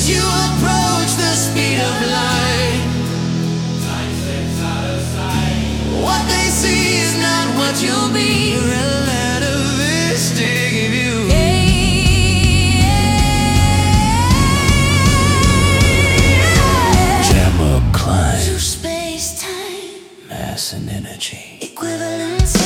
you approach the speed of light, time slips out of sight. What they see is not what you'll be. Relativistic view. Jammer climb To space-time mass and energy. equivalency.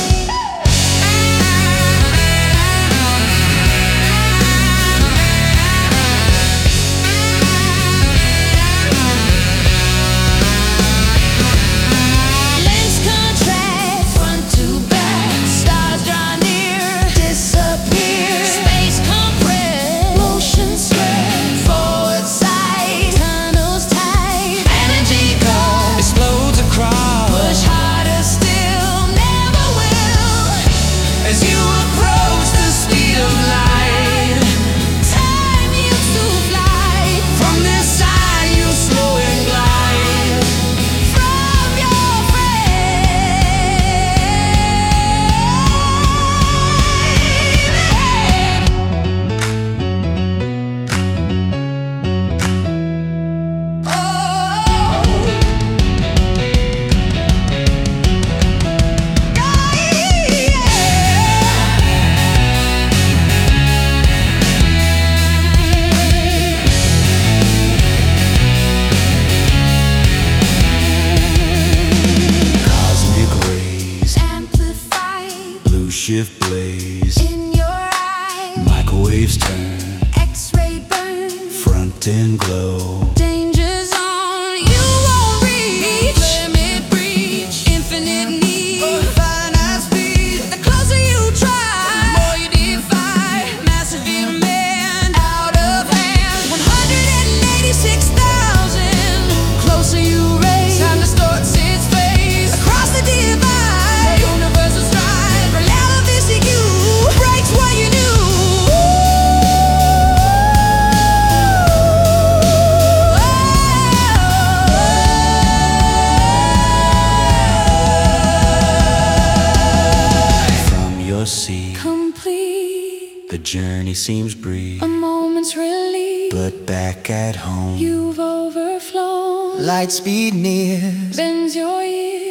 Lens contract, front to back. Stars draw near, disappear. Space compress, motion spread. Forward sight, tunnels tight. Energy core Explodes across push harder still, never will. as you approach the speed of light. Time you to fly From this side you slow and glide. from your frame. Cosmic rays, Amplified blue shift blaze. in your eye. Microwaves turn, X-ray burn. front and glow. Danger zone, you won't reach. Limit breach, infinite need. Finite speed, The closer you try, the more you defy. Massive demand, out of hand. 186,000. Closer you raise, time distorts its face. Across the divide, universal stride. Relativistic you breaks what you knew. from your seat, Complete, the journey seems brief. a moment's relief. But back at home, You've overflown, light speed nears. bends your ear.